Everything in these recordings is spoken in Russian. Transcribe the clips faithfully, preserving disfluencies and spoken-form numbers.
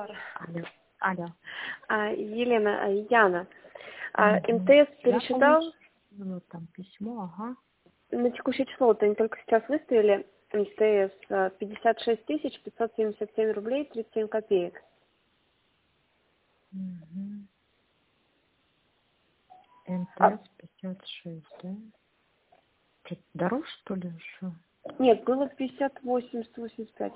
Варвара. Алло. Алло. А, Елена, а, Яна, а, Мгм. МТС Я пересчитал получила там письмо, ага. на текущее число, вот они только сейчас выставили МТС а, пятьдесят шесть тысяч пятьсот семьдесят семь рублей тридцать семь копеек. Угу. А, МТС пятьдесят шесть, да? Что-то дороже, что ли, еще? нет, было пятьдесят восемь сто восемьдесят пять.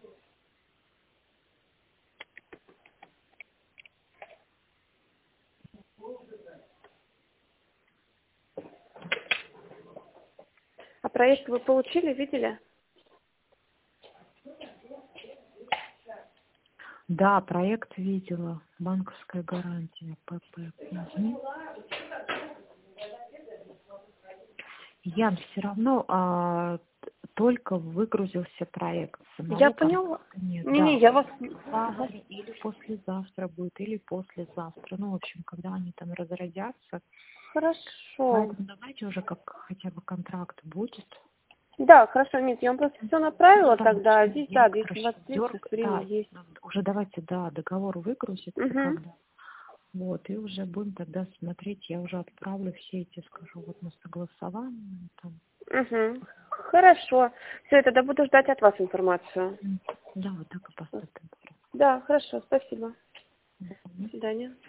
А проект вы получили, видели? Да, проект видела. Банковская гарантия, ПП. Угу. Ян, все равно а, только выгрузился проект. Я Самого поняла. контракта нет. Не-не, Да, я вас... Ага. завтра или послезавтра будет, или послезавтра. Ну, в общем, когда они там разродятся. Хорошо. Поэтому давайте уже как хотя бы контракт будет. Да, хорошо, нет, я вам просто все направила Да, тогда. что Здесь, да, директор если у вас, еще в принципе, дерг, время да, есть. уже давайте, да, договор выгрузится, Угу. когда. Вот, и уже будем тогда смотреть, я уже отправлю все эти, скажу, вот на согласование там. Угу. Хорошо. Все, я тогда буду ждать от вас информацию. М, Да, вот так и поступим. Да, хорошо, спасибо. До Мгм. свидания.